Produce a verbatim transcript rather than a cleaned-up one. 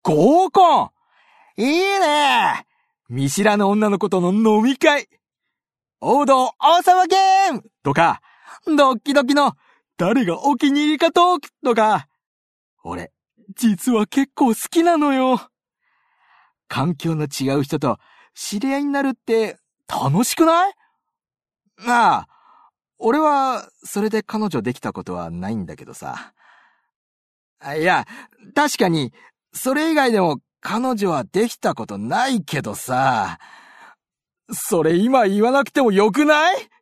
合コンいいね。見知らぬ女の子との飲み会。王道王様ゲームとか、ドッキドキの誰がお気に入りかトークとか。俺、実は結構好きなのよ。環境の違う人と知り合いになるって楽しくない？ああ、俺はそれで彼女できたことはないんだけどさ。いや、確かにそれ以外でも彼女はできたことないけどさ。それ今言わなくてもよくない？